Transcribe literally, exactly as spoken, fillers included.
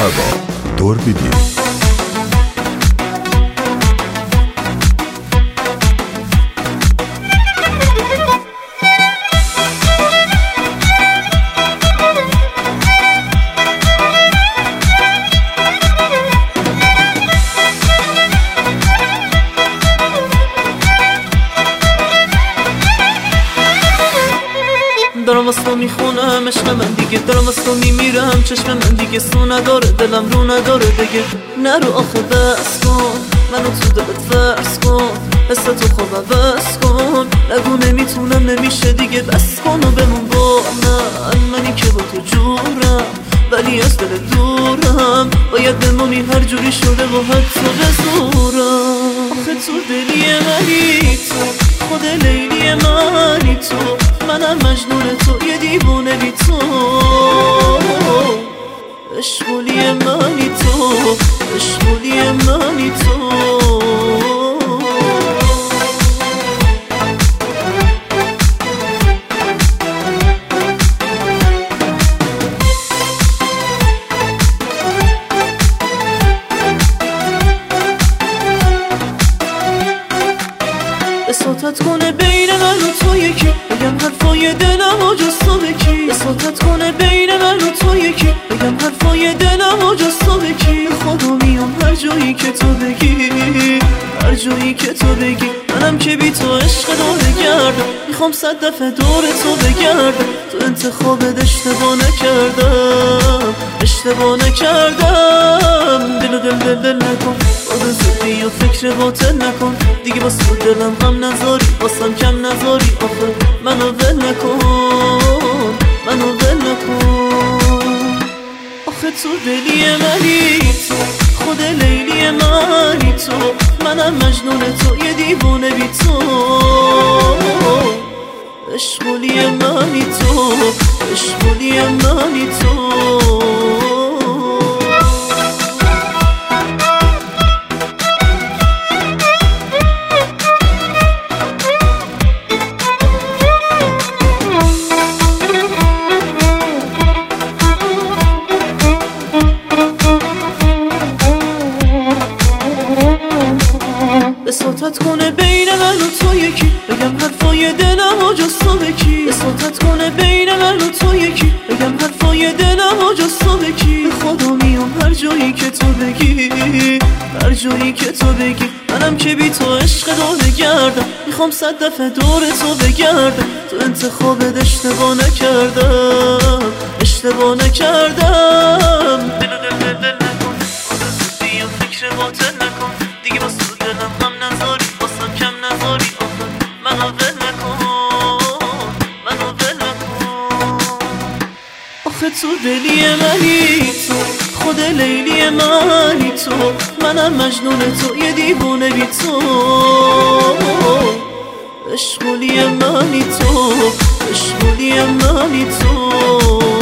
هوا دور بیدی. دارم از تو میخونم عشق من دیگه، دارم از تو میمیرم چشم من دیگه، سو نداره دلم رو نداره دیگه. نرو آخه بس کن منو تو دلت فرس کن، حس تو خواب عوض کن، نگو نمیتونم نمیشه دیگه، بس کن و بمون با من. منی که با تو جورم ولی از دل دورم، باید بمونی هر جوری شده و حتی بزورم. آخه تو دلی منی تو، خود لیلی منی تو، منم مجنون تو، یه دیوونه بی تو. عشقولی منی تو، عشقولی منی تو. احساسات کنه بین من و تو یکی، بگم حرفای دلم و جز تو بکی. احساسات کنه بین من و تو یکی، بگم حرفای دلم و جز تو بکی. خدا میام هر جایی که تو بگی، هر جایی که تو بگی. منم که بی تو عشق داره گردم، میخوام صد دفعه دور تو بگردم. تو انتخابت اشتباه نکردم، اشتباه نکردم. دل و دل دل دل نکن، آده زدی و فکر باطل نکن دیگه، باز تو دلم هم نذاری، باسم کم نذاری. آخه منو ول نکن، منو ول نکن. آخه تو دلی منی تو، خود لیلی منی تو، منم مجنون تو، یه دیوونه بی تو. عشقولی منی تو، عشقولی منی تو. احساسات کنه بین من و تو یکی، بگم حرفای دلم و جز تو بکی. احساسات کنه بین من و تو یکی، بگم حرفای دلم و جز تو بکی. خدا میام هر جایی که تو بگی، هر جایی که تو بگی. منم که بی تو عشق داره گردم، میخوام صد دفعه دور تو بگردم. تو انتخابت اشتباه نکردم، اشتباه نکردم. دل و دل دل دل نکن، آده زدی و فکر باطل نکن دیگه، باز تو دلم هم نذاری، باسم کم نذاری. آخه منو ول نکن، منو ول نکن. آخه تو دلی منی تو، خود لیلی منی تو، منم مجنون تو، یه دیوونه بی تو. عشقولی منی تو، عشقولی منی تو.